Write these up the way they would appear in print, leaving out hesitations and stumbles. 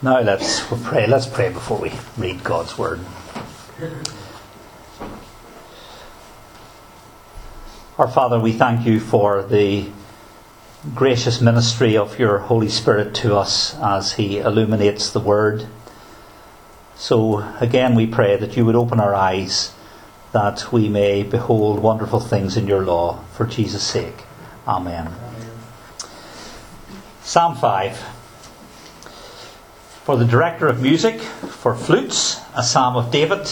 Now let's pray. Let's pray before we read God's word. Our Father, we thank you for the gracious ministry of your Holy Spirit to us as he illuminates the word. So again we pray that you would open our eyes, that we may behold wonderful things in your law, for Jesus' sake. Amen. Psalm 5. For the director of music, for flutes, a psalm of David.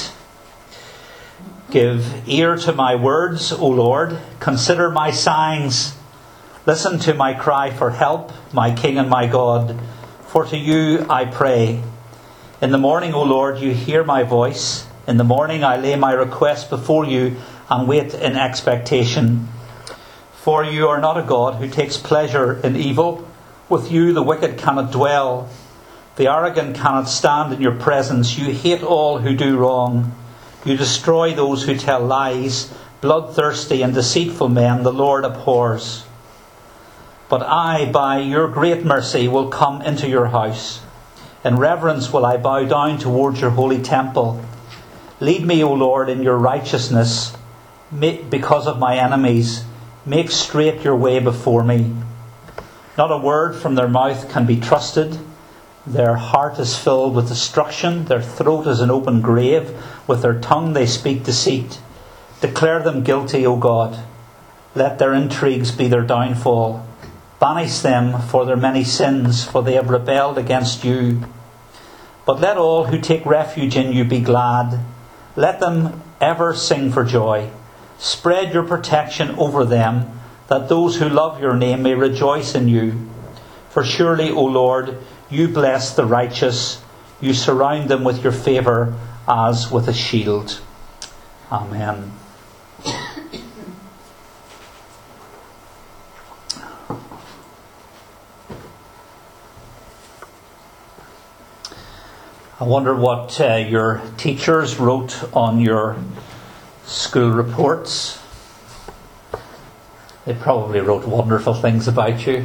Give ear to my words, O Lord. Consider my sighings. Listen to my cry for help, my King and my God. For to you I pray. In the morning, O Lord, you hear my voice. In the morning I lay my request before you and wait in expectation. For you are not a God who takes pleasure in evil. With you the wicked cannot dwell. The arrogant cannot stand in your presence. You hate all who do wrong. You destroy those who tell lies. Bloodthirsty and deceitful men the Lord abhors. But I, by your great mercy, will come into your house. In reverence will I bow down towards your holy temple. Lead me, O Lord, in your righteousness, because of my enemies. Make straight your way before me. Not a word from their mouth can be trusted. Their heart is filled with destruction. Their throat is an open grave. With their tongue they speak deceit. Declare them guilty, O God. Let their intrigues be their downfall. Banish them for their many sins, for they have rebelled against you. But let all who take refuge in you be glad. Let them ever sing for joy. Spread your protection over them, that those who love your name may rejoice in you. For surely, O Lord, you bless the righteous. You surround them with your favour as with a shield. Amen. I wonder what your teachers wrote on your school reports. They probably wrote wonderful things about you.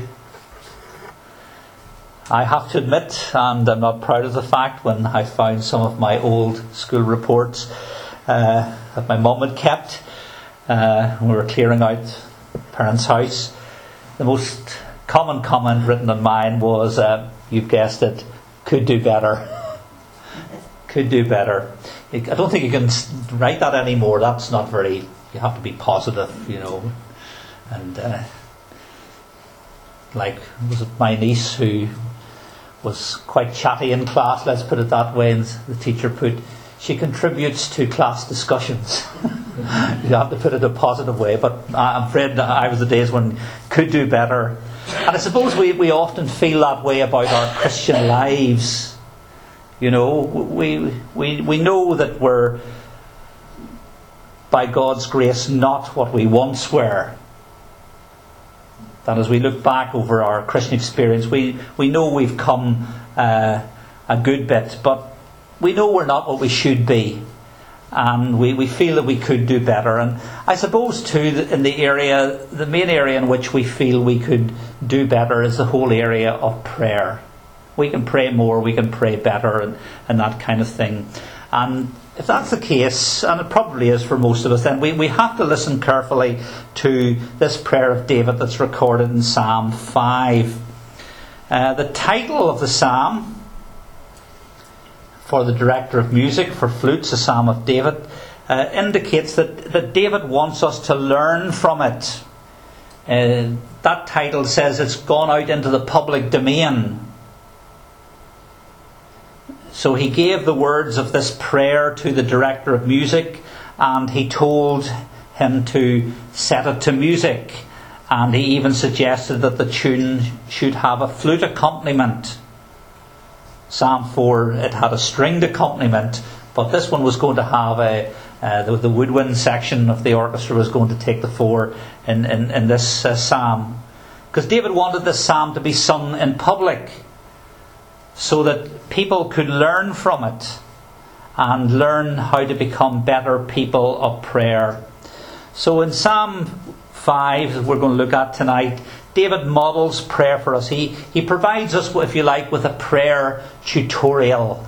I have to admit, and I'm not proud of the fact, when I found some of my old school reports that my mum had kept when we were clearing out parents' house, the most common comment written on mine was, you've guessed it, could do better. Could do better. I don't think you can write that anymore. That's not very... You have to be positive, you know. And was it my niece who was quite chatty in class, let's put it that way, and the teacher put, she contributes to class discussions. You have to put it a positive way, but I'm afraid I was the days when could do better. And I suppose we often feel that way about our Christian lives. You know, we know that we're, by God's grace, not what we once were. That as we look back over our Christian experience, we know we've come a good bit, but we know we're not what we should be. And we feel that we could do better. And I suppose too, in the main area in which we feel we could do better is the whole area of prayer. We can pray more, we can pray better, and that kind of thing. And if that's the case, and it probably is for most of us, then we have to listen carefully to this prayer of David that's recorded in Psalm 5. The title of the psalm, for the director of music, for flutes, a psalm of David, indicates that David wants us to learn from it. That title says it's gone out into the public domain. So he gave the words of this prayer to the director of music, and he told him to set it to music. And he even suggested that the tune should have a flute accompaniment. Psalm 4, it had a stringed accompaniment, but this one was going to have the woodwind section of the orchestra was going to take the fore in this psalm. Because David wanted this psalm to be sung in public, so that people could learn from it and learn how to become better people of prayer. So in Psalm 5, that we're going to look at tonight, David models prayer for us. He provides us, if you like, with a prayer tutorial.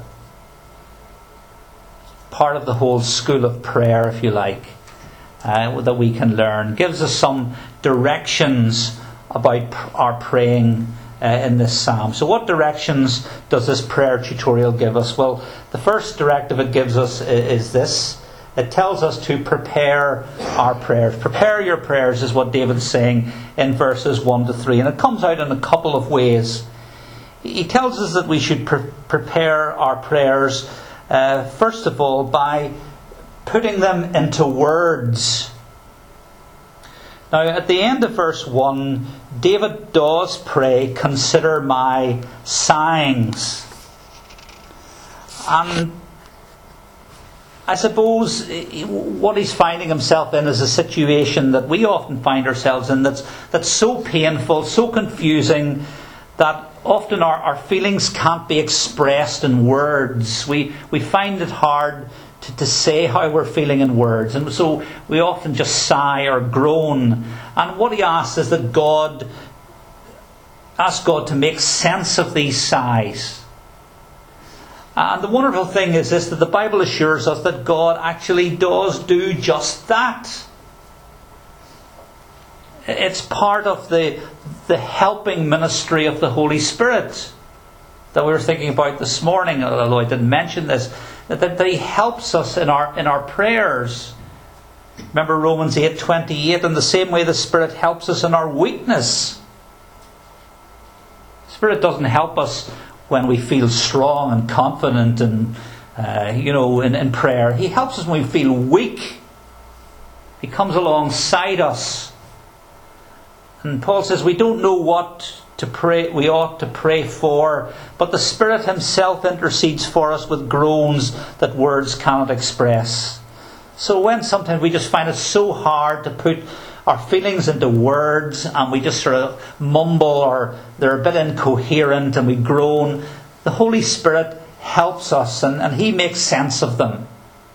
Part of the whole school of prayer, if you like, that we can learn. Gives us some directions about our praying in this psalm. So what directions does this prayer tutorial give us? Well, the first directive it gives us is this. It tells us to prepare our prayers. Prepare your prayers is what David's saying in verses 1 to 3. And it comes out in a couple of ways. He tells us that we should prepare our prayers, first of all, by putting them into words. Now, at the end of verse 1, David does pray, "Consider my sighings." And I suppose what he's finding himself in is a situation that we often find ourselves in that's so painful, so confusing, that often our feelings can't be expressed in words. We find it hard to say how we're feeling in words. And so we often just sigh or groan. And what he asks is that ask God to make sense of these sighs. And the wonderful thing is this, that the Bible assures us that God actually does do just that. It's part of the helping ministry of the Holy Spirit that we were thinking about this morning, although I didn't mention this, that He helps us in our prayers. Remember Romans 8:28, in the same way the Spirit helps us in our weakness. The Spirit doesn't help us when we feel strong and confident and in prayer. He helps us when we feel weak. He comes alongside us. And Paul says we don't know what to pray, we ought to pray for, but the Spirit Himself intercedes for us with groans that words cannot express. So when sometimes we just find it so hard to put our feelings into words, and we just sort of mumble, or they're a bit incoherent and we groan, the Holy Spirit helps us and He makes sense of them.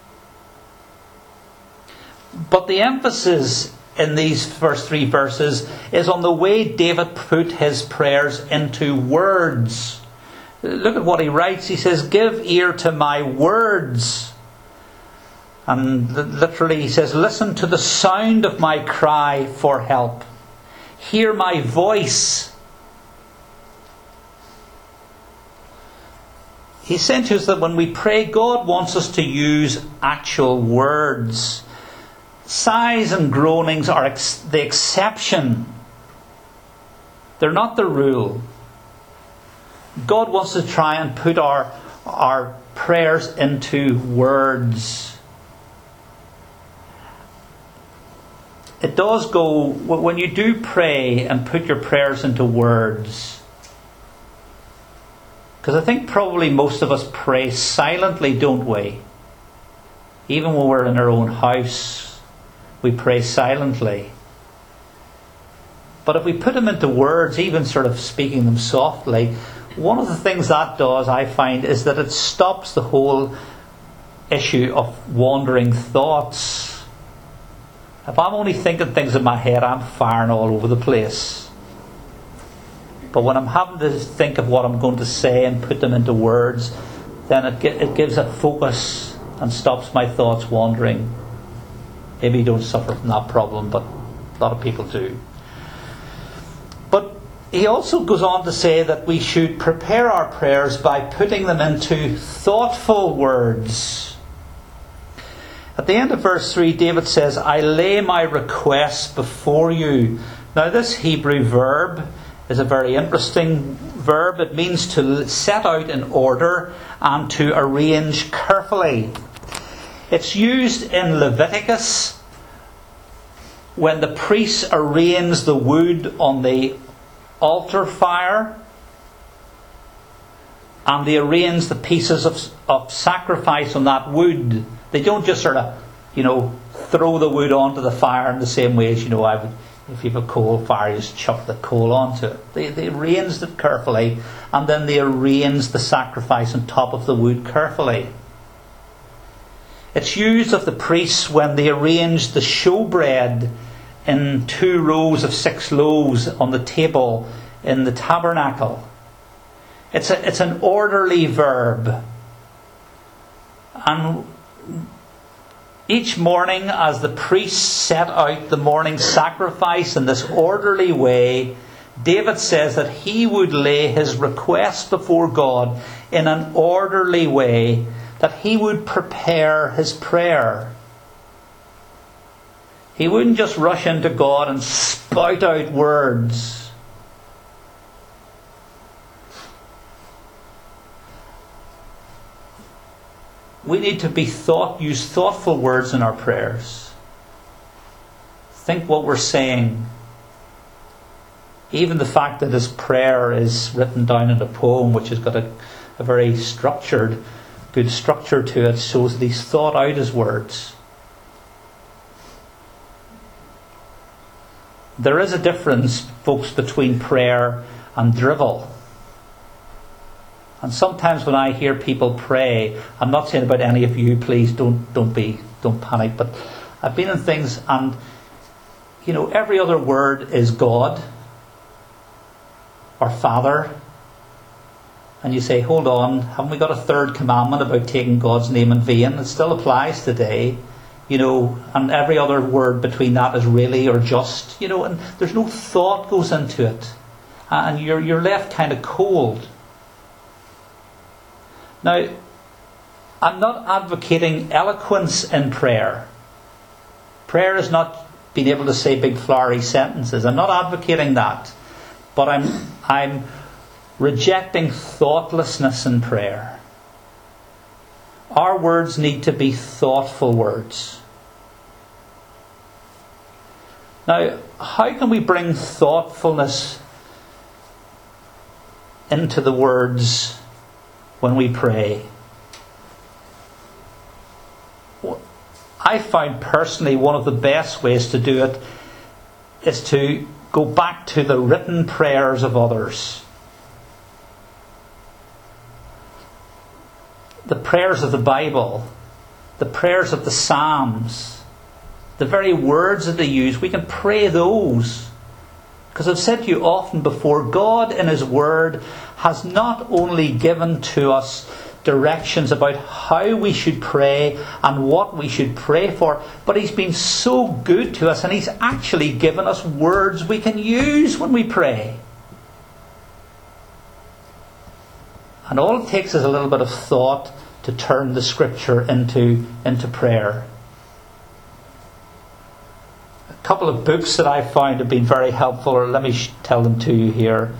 But the emphasis in these first 3 verses is on the way David put his prayers into words. Look at what he writes. He says, "Give ear to my words." And literally he says, "Listen to the sound of my cry for help. Hear my voice." He's saying to us that when we pray, God wants us to use actual words. Sighs and groanings are the exception. They're not the rule. God wants to try and put our prayers into words. It does go, when you do pray and put your prayers into words, because I think probably most of us pray silently, don't we? Even when we're in our own house, we pray silently. But if we put them into words, even sort of speaking them softly, one of the things that does, I find, is that it stops the whole issue of wandering thoughts. If I'm only thinking things in my head, I'm firing all over the place. But when I'm having to think of what I'm going to say and put them into words, then it gives a focus and stops my thoughts wandering. Maybe you don't suffer from that problem, but a lot of people do. But he also goes on to say that we should prepare our prayers by putting them into thoughtful words. At the end of verse 3, David says, "I lay my requests before you." Now this Hebrew verb is a very interesting verb. It means to set out in order and to arrange carefully. It's used in Leviticus when the priests arrange the wood on the altar fire, and they arrange the pieces of sacrifice on that wood. They don't just sort of, throw the wood onto the fire in the same way as, if you have a coal fire, you just chuck the coal onto it. They arranged it carefully, and then they arranged the sacrifice on top of the wood carefully. It's used of the priests when they arranged the showbread in 2 rows of 6 loaves on the table in the tabernacle. It's an orderly verb. And each morning, as the priests set out the morning sacrifice in this orderly way, David says that he would lay his request before God in an orderly way, that he would prepare his prayer. He wouldn't just rush into God and spout out words. We need to use thoughtful words in our prayers. Think what we're saying. Even the fact that his prayer is written down in a poem, which has got a very good structure to it, shows that he's thought out his words. There is a difference, folks, between prayer and drivel. And sometimes when I hear people pray, I'm not saying about any of you, please don't panic, but I've been in things and every other word is God or Father. And you say, hold on, haven't we got a third commandment about taking God's name in vain? It still applies today. And every other word between that is really or just, and there's no thought goes into it. And you're left kind of cold. Now, I'm not advocating eloquence in prayer. Prayer is not being able to say big flowery sentences. I'm not advocating that. But I'm rejecting thoughtlessness in prayer. Our words need to be thoughtful words. Now, how can we bring thoughtfulness into the words when we pray? I find personally one of the best ways to do it is to go back to the written prayers of others. The prayers of the Bible, the prayers of the Psalms, the very words that they use, we can pray those. Because I've said to you often before, God in His Word has not only given to us directions about how we should pray and what we should pray for, but He's been so good to us and He's actually given us words we can use when we pray. And all it takes is a little bit of thought to turn the Scripture into prayer. A couple of books that I found have been very helpful, or let me show them to you here.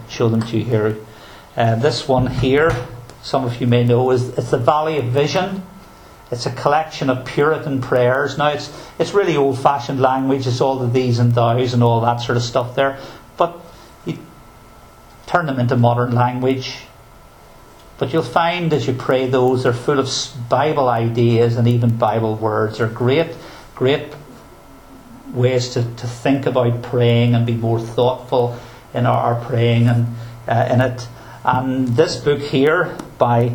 This one here, some of you may know, it's The Valley of Vision. It's a collection of Puritan prayers. Now it's really old-fashioned language. It's all the these and thous and all that sort of stuff there. But you turn them into modern language. But you'll find as you pray those, they're full of Bible ideas and even Bible words. They're great ways to think about praying and be more thoughtful in our praying and in it. And this book here by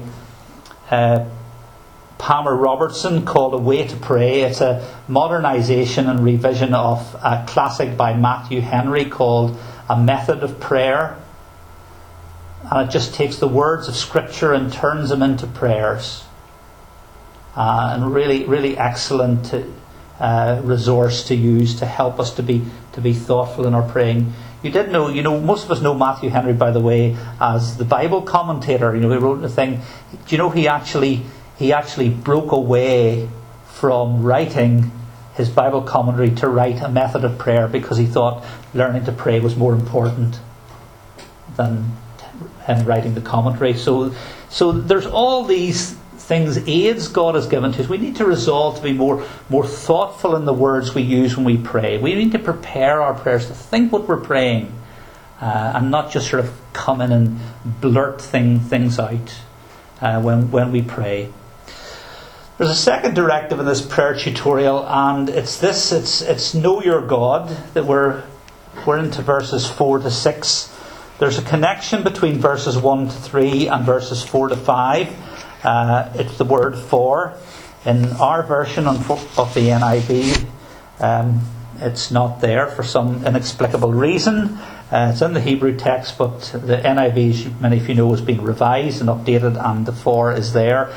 Palmer Robertson called A Way to Pray. It's a modernisation and revision of a classic by Matthew Henry called A Method of Prayer. And it just takes the words of Scripture and turns them into prayers. And really, really excellent resource to use to help us to be thoughtful in our praying. You did know, most of us know Matthew Henry, by the way, as the Bible commentator. He wrote a thing. Do you know he actually broke away from writing his Bible commentary to write A Method of Prayer because he thought learning to pray was more important than him writing the commentary. So there's all these things, aids God has given to us. We need to resolve to be more thoughtful in the words we use when we pray. We need to prepare our prayers to think what we're praying and not just sort of come in and blurt things out when we pray. There's a second directive in this prayer tutorial, and it's know your God, that we're into verses 4 to 6. There's a connection between verses 1 to 3 and verses 4 to 5. It's the word for. In our version of the NIV, It's not there for some inexplicable reason. It's in the Hebrew text, but the NIV, as many of you know, has been revised and updated, and the 4 is there.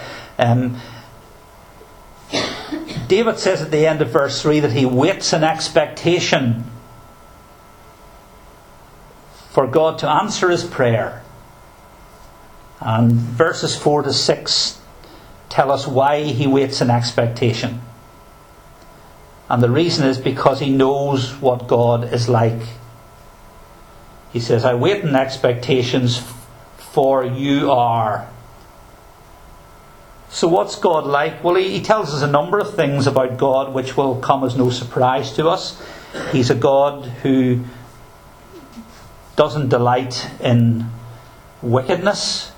David says at the end of verse 3 that he waits in expectation for God to answer his prayer. And verses 4 to 6 tell us why he waits in expectation. And the reason is because he knows what God is like. He says, I wait in expectations, for you are. So what's God like? Well, he tells us a number of things about God which will come as no surprise to us. He's a God who doesn't delight in wickedness.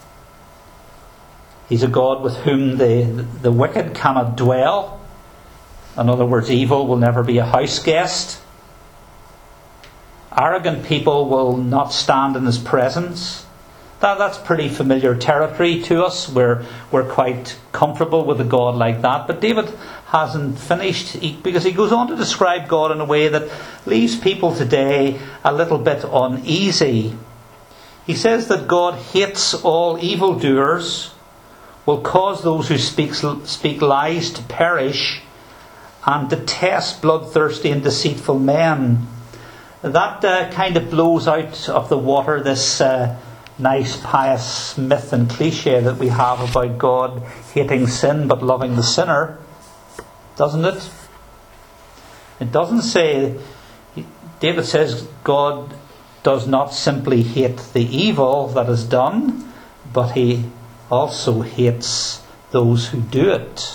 He's a God with whom the wicked cannot dwell. In other words, evil will never be a house guest. Arrogant people will not stand in his presence. That's pretty familiar territory to us. We're quite comfortable with a God like that. But David hasn't finished, because he goes on to describe God in a way that leaves people today a little bit uneasy. He says that God hates all evildoers, will cause those who speak lies to perish, and detest bloodthirsty and deceitful men. That kind of blows out of the water this nice pious myth and cliche that we have about God hating sin but loving the sinner, doesn't it? It doesn't say, David says God does not simply hate the evil that is done, but he also hates those who do it.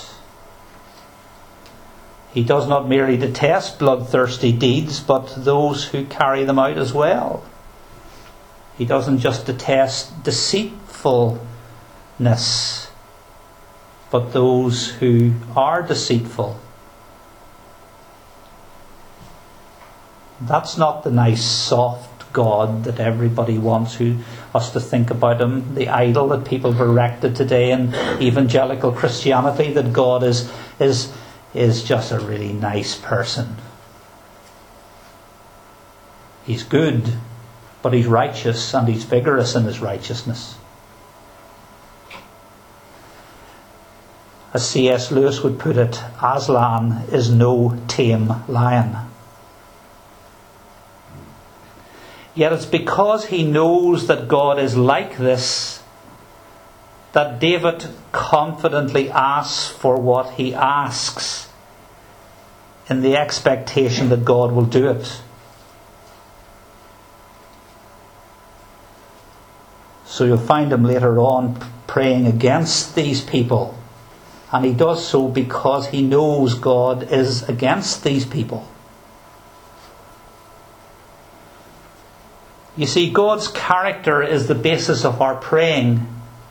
He does not merely detest bloodthirsty deeds, but those who carry them out as well. He doesn't just detest deceitfulness, but those who are deceitful. That's not the nice, soft God that everybody wants us to think about him. The idol that people have erected today in evangelical Christianity, that God is just a really nice person. He's good, but he's righteous, and he's vigorous in his righteousness. As C.S. Lewis would put it, Aslan is no tame lion. Yet it's because he knows that God is like this that David confidently asks for what he asks, in the expectation that God will do it. So you'll find him later on praying against these people. And he does so because he knows God is against these people. You see, God's character is the basis of our praying.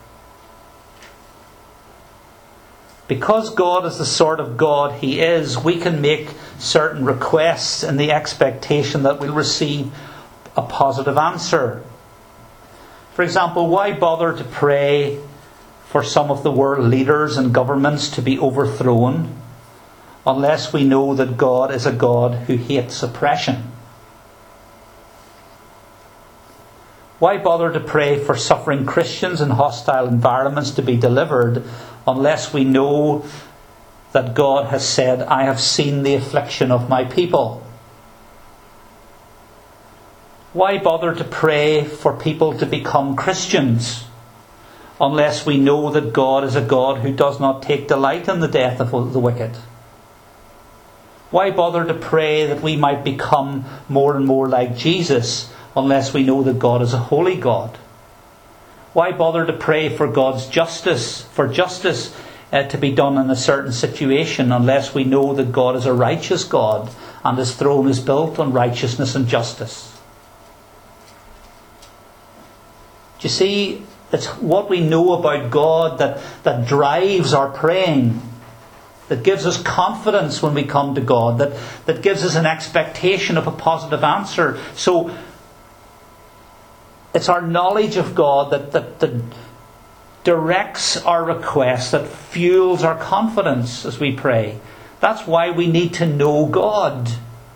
Because God is the sort of God he is, we can make certain requests in the expectation that we'll receive a positive answer. For example, why bother to pray for some of the world leaders and governments to be overthrown unless we know that God is a God who hates oppression? Why bother to pray for suffering Christians in hostile environments to be delivered unless we know that God has said, I have seen the affliction of my people? Why bother to pray for people to become Christians unless we know that God is a God who does not take delight in the death of the wicked? Why bother to pray that we might become more and more like Jesus unless we know that God is a holy God? Why bother to pray for God's justice, to be done in a certain situation unless we know that God is a righteous God and his throne is built on righteousness and justice? You see, it's what we know about God that drives our praying, that gives us confidence when we come to God, that gives us an expectation of a positive answer. So it's our knowledge of God that directs our requests, that fuels our confidence as we pray. That's why we need to know God.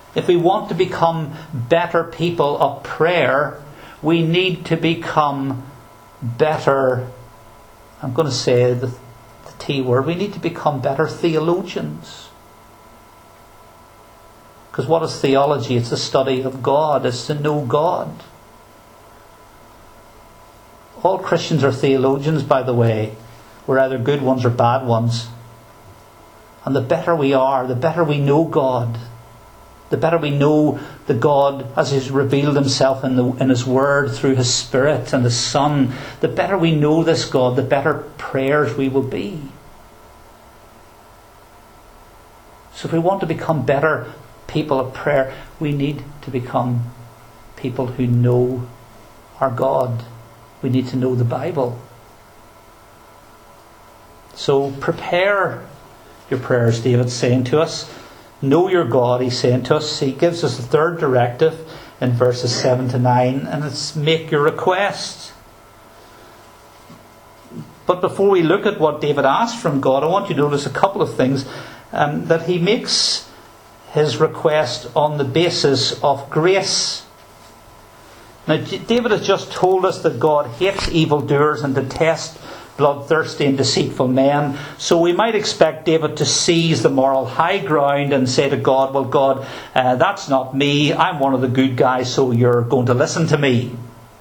If we want to become better people of prayer, we need to become better, I'm going to say the T word, we need to become better theologians. Because what is theology? It's the study of God. It's to know God. All Christians are theologians, by the way. We're either good ones or bad ones. And the better we are, the better we know God. The better we know the God as He's revealed Himself in His Word through His Spirit and His Son. The better we know this God, the better prayers we will be. So if we want to become better people of prayer, we need to become people who know our God. We need to know the Bible. So prepare your prayers, David's saying to us. Know your God, he's saying to us. He gives us a third directive in verses 7 to 9, and it's make your request. But before we look at what David asked from God, I want you to notice a couple of things. That he makes his request on the basis of grace. Now, David has just told us that God hates evildoers and detests bloodthirsty and deceitful men. So we might expect David to seize the moral high ground and say to God, well, God, that's not me. I'm one of the good guys, so you're going to listen to me.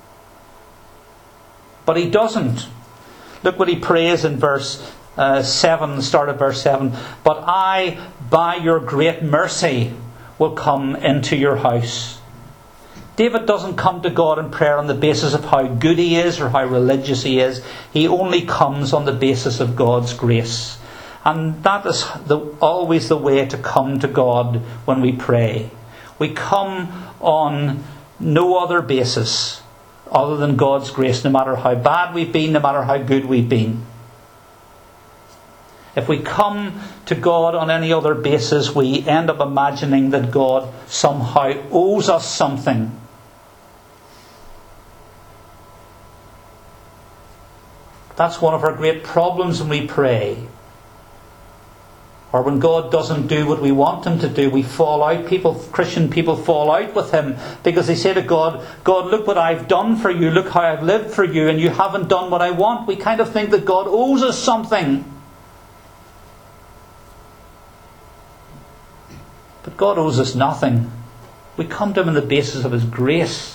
But he doesn't. Look what he prays in verse 7, start of verse 7. But I, by your great mercy, will come into your house. David doesn't come to God in prayer on the basis of how good he is or how religious he is. He only comes on the basis of God's grace. And that is always the way to come to God when we pray. We come on no other basis other than God's grace, no matter how bad we've been, no matter how good we've been. If we come to God on any other basis, we end up imagining that God somehow owes us something. That's one of our great problems when we pray. Or when God doesn't do what we want Him to do, we fall out. Christian people fall out with Him because they say to God, God, look what I've done for you. Look how I've lived for you, and you haven't done what I want. We kind of think that God owes us something. But God owes us nothing. We come to Him on the basis of His grace.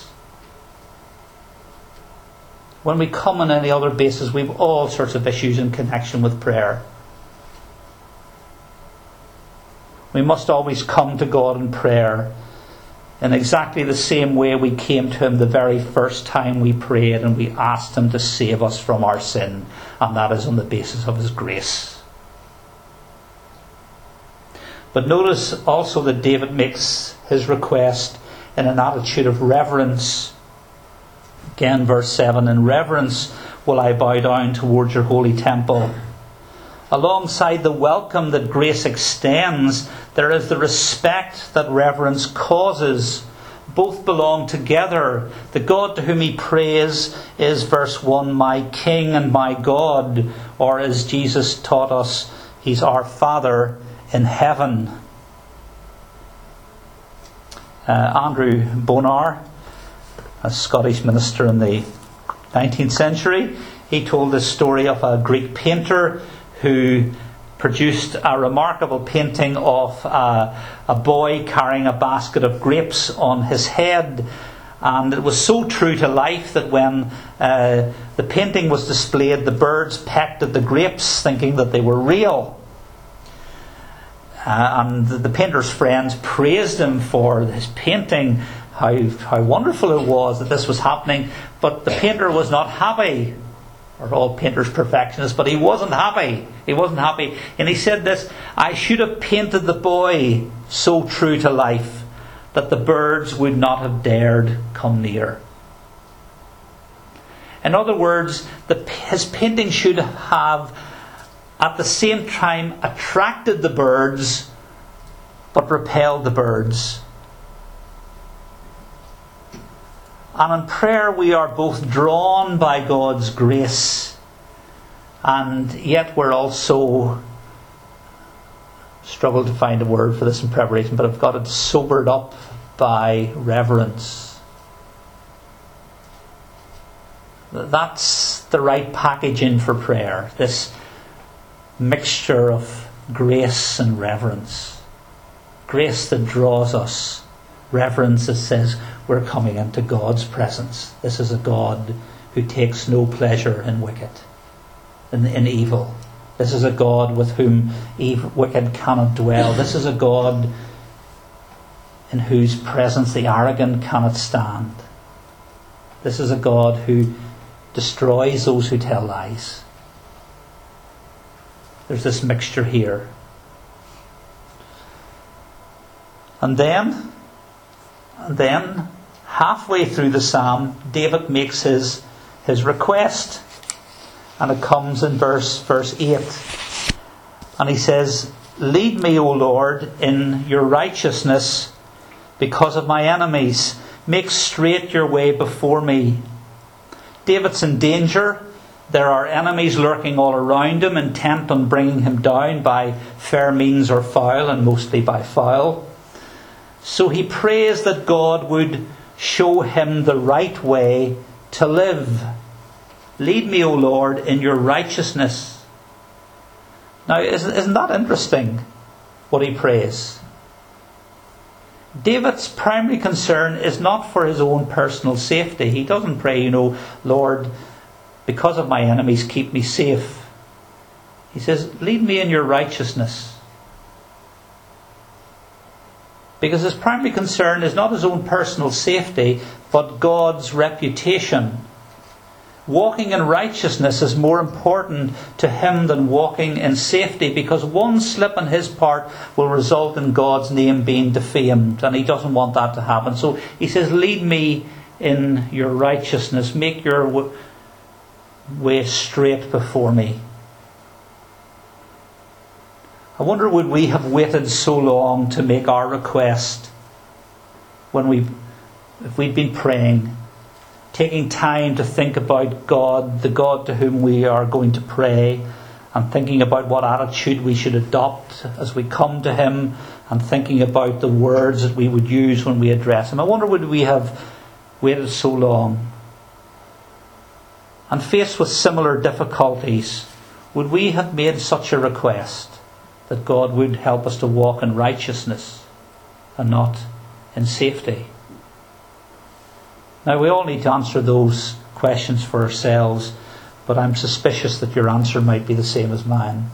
When we come on any other basis, we have all sorts of issues in connection with prayer. We must always come to God in prayer in exactly the same way we came to Him the very first time we prayed and we asked Him to save us from our sin, and that is on the basis of His grace. But notice also that David makes his request in an attitude of reverence. Again, verse 7, in reverence will I bow down towards your holy temple. Alongside the welcome that grace extends, there is the respect that reverence causes. Both belong together. The God to whom he prays is, verse 1, my King and my God. Or as Jesus taught us, He's our Father in heaven. Andrew Bonar, a Scottish minister in the 19th century, he told this story of a Greek painter who produced a remarkable painting of a boy carrying a basket of grapes on his head. And it was so true to life that when the painting was displayed, the birds pecked at the grapes thinking that they were real. And the painter's friends praised him for his painting, how wonderful it was that this was happening. But the painter was not happy. Or all painters perfectionists, but he wasn't happy. He wasn't happy. And he said this, I should have painted the boy so true to life that the birds would not have dared come near. In other words, his painting should have at the same time attracted the birds but repelled the birds. And in prayer we are both drawn by God's grace, and yet we're also struggled to find a word for this in preparation, but I've got it sobered up by reverence. That's the right packaging for prayer. This mixture of grace and reverence. Grace that draws us. Reverence that says we're coming into God's presence. This is a God who takes no pleasure in in evil. This is a God with whom wicked cannot dwell. This is a God in whose presence the arrogant cannot stand. This is a God who destroys those who tell lies. There's this mixture here. And then, halfway through the psalm, David makes his request. And it comes in verse 8. And he says, "Lead me, O Lord, in your righteousness because of my enemies. Make straight your way before me." David's in danger. There are enemies lurking all around him, intent on bringing him down by fair means or foul, and mostly by foul. So he prays that God would show him the right way to live. Lead me, O Lord, in your righteousness. Now, isn't that interesting, what he prays? David's primary concern is not for his own personal safety. He doesn't pray, Lord, because of my enemies, keep me safe. He says, lead me in your righteousness. Because his primary concern is not his own personal safety, but God's reputation. Walking in righteousness is more important to him than walking in safety, because one slip on his part will result in God's name being defamed, and he doesn't want that to happen. So he says, lead me in your righteousness. Make your way straight before me. I wonder, would we have waited so long to make our request if we'd been praying, taking time to think about God, the God to whom we are going to pray, and thinking about what attitude we should adopt as we come to him, and thinking about the words that we would use when we address him. I wonder, would we have waited so long? And faced with similar difficulties, would we have made such a request that God would help us to walk in righteousness and not in safety? Now, we all need to answer those questions for ourselves, but I'm suspicious that your answer might be the same as mine.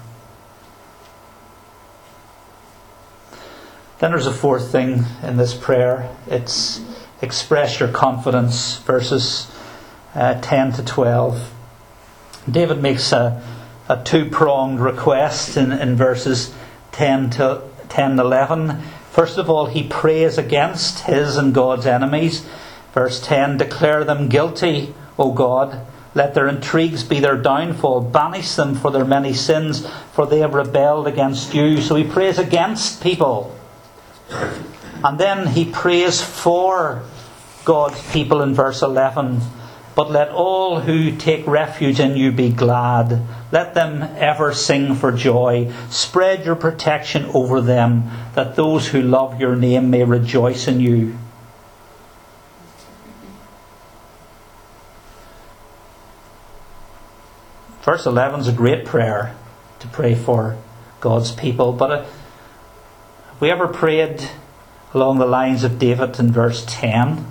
Then there's a fourth thing in this prayer. It's express your confidence, verses 10 to 12. David makes a two-pronged request in verses 10 to 11. First of all, he prays against his and God's enemies. Verse 10, declare them guilty, O God. Let their intrigues be their downfall. Banish them for their many sins, for they have rebelled against you. So he prays against people. And then he prays for God's people in verse 11. But let all who take refuge in you be glad. Let them ever sing for joy. Spread your protection over them, that those who love your name may rejoice in you. Verse 11 is a great prayer to pray for God's people. But have we ever prayed along the lines of David in verse 10?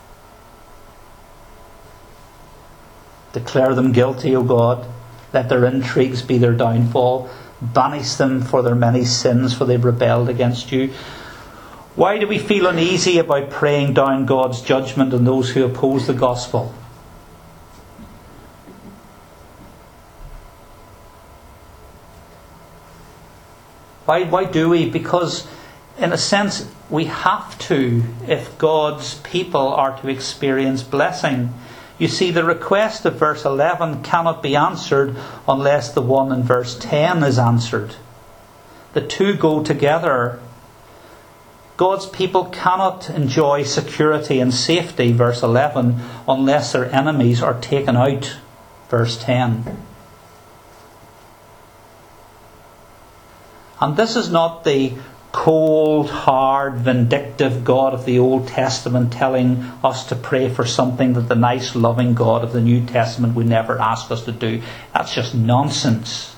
Declare them guilty, O God. Let their intrigues be their downfall. Banish them for their many sins, for they've rebelled against you. Why do we feel uneasy about praying down God's judgment on those who oppose the gospel? Why do we? Because, in a sense, we have to if God's people are to experience blessing. You see, the request of verse 11 cannot be answered unless the one in verse 10 is answered. The two go together. God's people cannot enjoy security and safety, verse 11, unless their enemies are taken out, verse 10. And this is not the cold, hard, vindictive God of the Old Testament telling us to pray for something that the nice, loving God of the New Testament would never ask us to do. That's just nonsense.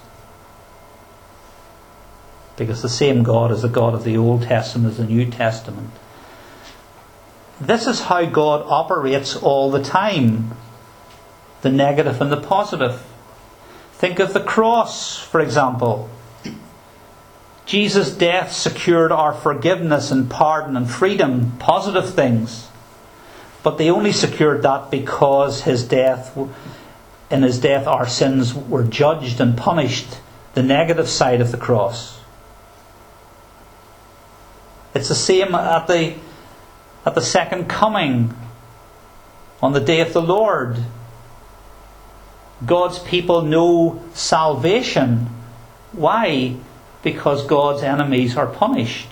Because the same God is the God of the Old Testament as the New Testament. This is how God operates all the time. The negative and the positive. Think of the cross, for example. Jesus' death secured our forgiveness and pardon and freedom, positive things. But they only secured that because in his death our sins were judged and punished, the negative side of the cross. It's the same at the second coming, on the day of the Lord. God's people know salvation. Why? Because God's enemies are punished.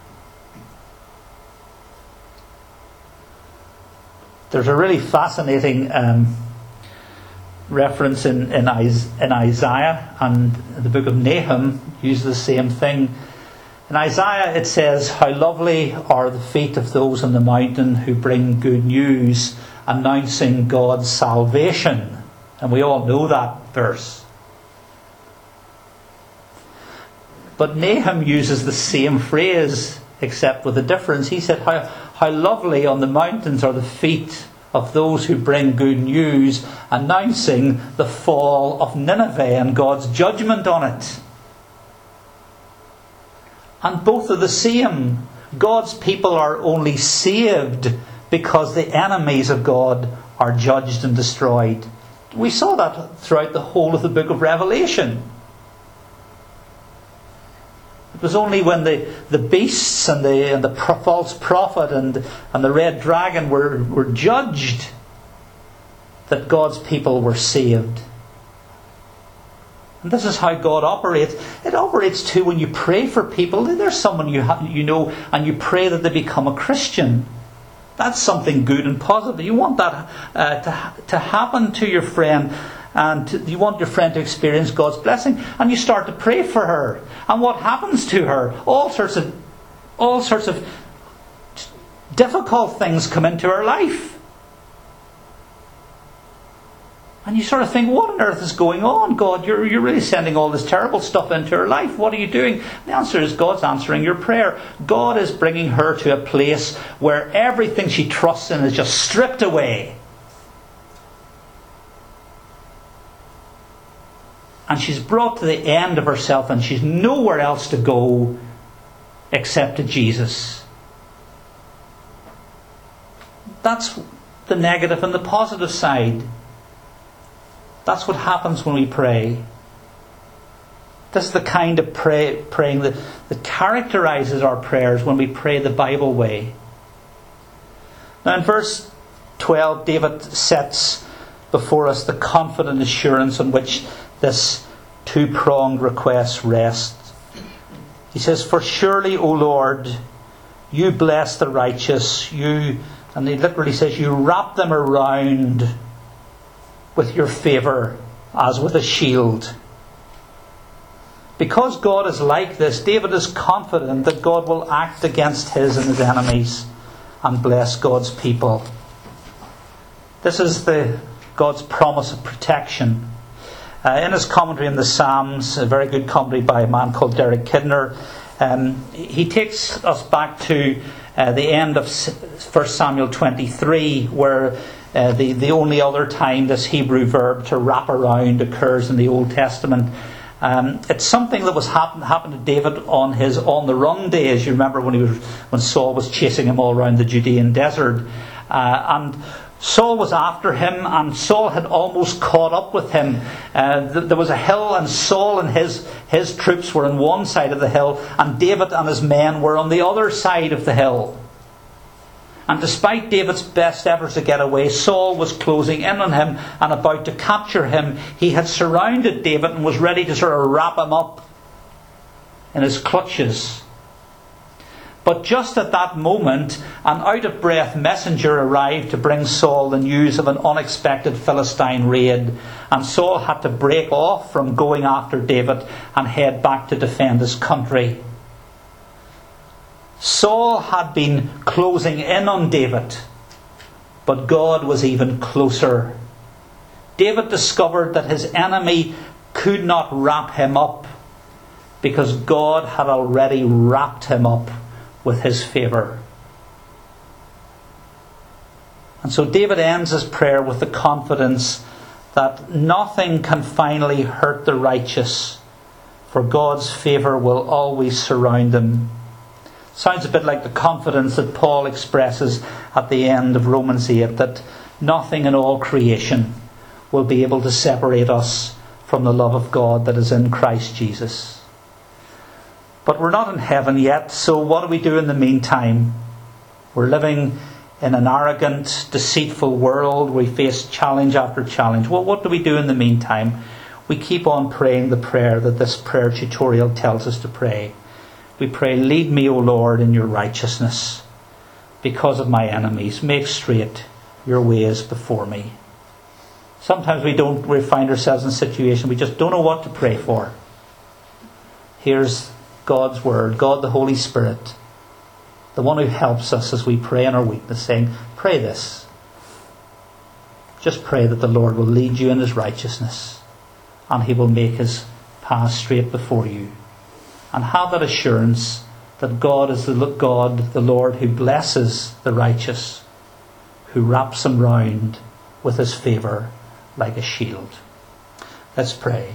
There's a really fascinating reference in Isaiah, and the book of Nahum uses the same thing. In Isaiah it says, "How lovely are the feet of those on the mountain who bring good news, announcing God's salvation." And we all know that verse. But Nahum uses the same phrase, except with a difference. He said, how lovely on the mountains are the feet of those who bring good news, announcing the fall of Nineveh and God's judgment on it. And both are the same. God's people are only saved because the enemies of God are judged and destroyed. We saw that throughout the whole of the book of Revelation. It was only when the beasts and the false prophet and the red dragon were judged that God's people were saved. And this is how God operates. It operates too when you pray for people. There's someone you know and you pray that they become a Christian. That's something good and positive. You want that to happen to your friend. And you want your friend to experience God's blessing, and you start to pray for her. And what happens to her? All sorts of difficult things come into her life. And you sort of think, what on earth is going on, God? You're really sending all this terrible stuff into her life. What are you doing? The answer is God's answering your prayer. God is bringing her to a place where everything she trusts in is just stripped away. And she's brought to the end of herself, and she's nowhere else to go except to Jesus. That's the negative and the positive side. That's what happens when we pray. This is the kind of praying that characterizes our prayers when we pray the Bible way. Now in verse 12, David sets before us the confident assurance on which this two-pronged request rests. He says, "For surely, O Lord, you bless the righteous, and he literally says, you wrap them around with your favour as with a shield." Because God is like this, David is confident that God will act against his and his enemies and bless God's people. This is God's promise of protection. In his commentary on the Psalms, a very good commentary by a man called Derek Kidner, he takes us back to the end of 1 Samuel 23, where the only other time this Hebrew verb to wrap around occurs in the Old Testament. It's something that was happened to David on his on-the-run days. You remember when Saul was chasing him all around the Judean desert, and Saul was after him, and Saul had almost caught up with him. There was a hill, and Saul and his troops were on one side of the hill, and David and his men were on the other side of the hill. And despite David's best efforts to get away, Saul was closing in on him and about to capture him. He had surrounded David and was ready to sort of wrap him up in his clutches. But just at that moment, an out-of-breath messenger arrived to bring Saul the news of an unexpected Philistine raid, and Saul had to break off from going after David and head back to defend his country. Saul had been closing in on David, but God was even closer. David discovered that his enemy could not wrap him up, because God had already wrapped him up with his favour. And so David ends his prayer with the confidence that nothing can finally hurt the righteous, for God's favour will always surround them. Sounds a bit like the confidence that Paul expresses at the end of Romans 8, that nothing in all creation will be able to separate us from the love of God that is in Christ Jesus. But we're not in heaven yet, so what do we do in the meantime? We're living in an arrogant, deceitful world. We face challenge after challenge. Well, what do we do in the meantime? We keep on praying the prayer that this prayer tutorial tells us to pray. We pray, lead me, O Lord, in your righteousness because of my enemies. Make straight your ways before me. Sometimes we find ourselves in a situation we just don't know what to pray for. Here's God's Word, God the Holy Spirit, the one who helps us as we pray in our weakness, saying, pray this. Just pray that the Lord will lead you in his righteousness, and he will make his path straight before you. And have that assurance that God is the Lord who blesses the righteous, who wraps them round with his favour like a shield. Let's pray.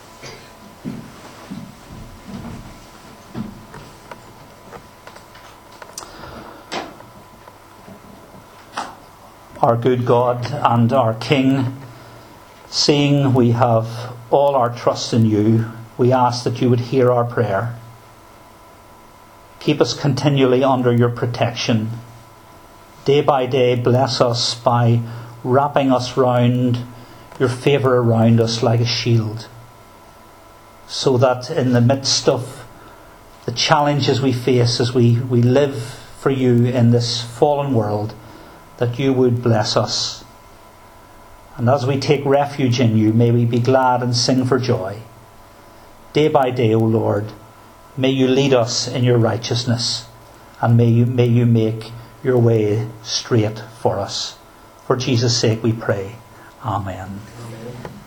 Our good God and our King, seeing we have all our trust in you, we ask that you would hear our prayer. Keep us continually under your protection. Day by day, bless us by wrapping us round, your favour around us like a shield, so that in the midst of the challenges we face as we live for you in this fallen world, that you would bless us. And as we take refuge in you, may we be glad and sing for joy. Day by day, O Lord, may you lead us in your righteousness, and may you make your way straight for us. For Jesus' sake we pray. Amen.